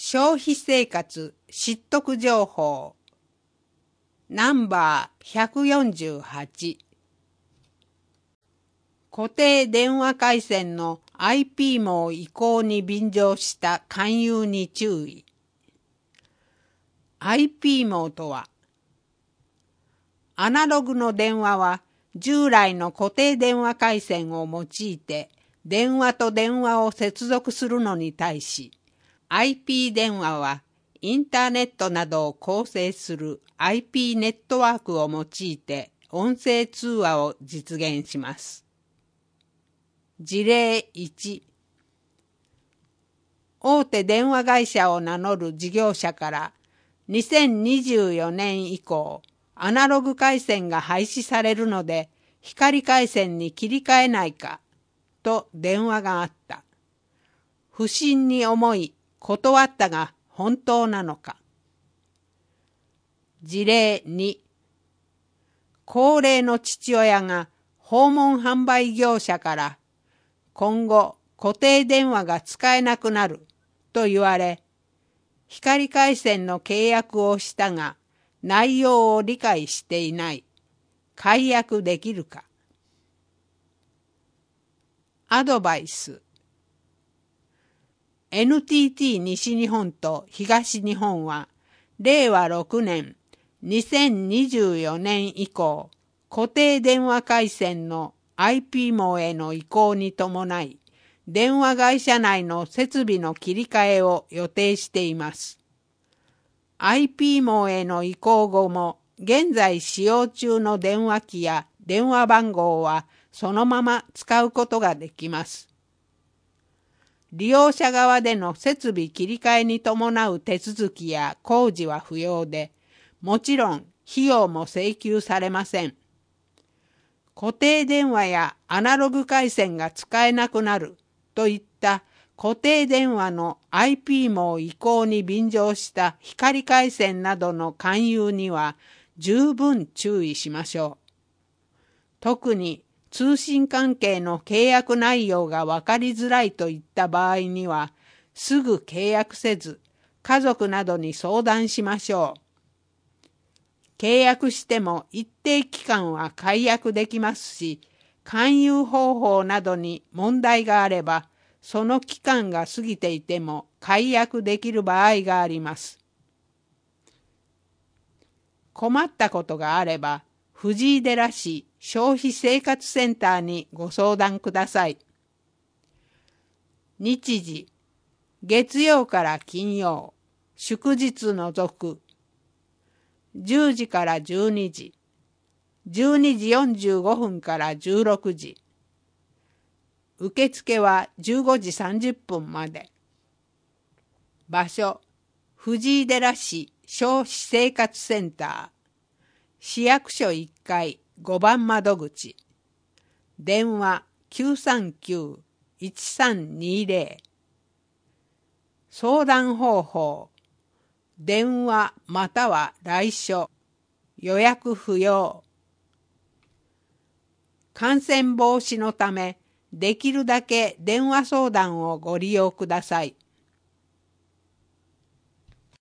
消費生活知得情報ナンバー148固定電話回線の IP 網移行に便乗した勧誘に注意。 IP 網とは、アナログの電話は従来の固定電話回線を用いて電話と電話を接続するのに対し、IP 電話はインターネットなどを構成する IP ネットワークを用いて音声通話を実現します。事例1、大手電話会社を名乗る事業者から2024年以降、アナログ回線が廃止されるので光回線に切り替えないかと電話があった。不審に思い断ったが本当なのか。事例2、高齢の父親が訪問販売業者から今後固定電話が使えなくなると言われ、光回線の契約をしたが内容を理解していない。解約できるか。アドバイス。NTT 西日本と東日本は令和6年2024年以降、固定電話回線の IP 網への移行に伴い、電話会社内の設備の切り替えを予定しています。IP 網への移行後も、現在使用中の電話機や電話番号はそのまま使うことができます。利用者側での設備切り替えに伴う手続きや工事は不要で、もちろん費用も請求されません。固定電話やアナログ回線が使えなくなるといった固定電話の IP 網移行に便乗した光回線などの勧誘には十分注意しましょう。特に通信関係の契約内容が分かりづらいといった場合には、すぐ契約せず、家族などに相談しましょう。契約しても一定期間は解約できますし、勧誘方法などに問題があれば、その期間が過ぎていても解約できる場合があります。困ったことがあれば、藤井寺市消費生活センターにご相談ください。日時、月曜から金曜、祝日除く。10時から12時、12時45分から16時。受付は15時30分まで。場所、藤井寺市消費生活センター。市役所1階5番窓口。電話 939-1320。相談方法。電話または来所。予約不要。感染防止のため、できるだけ電話相談をご利用ください。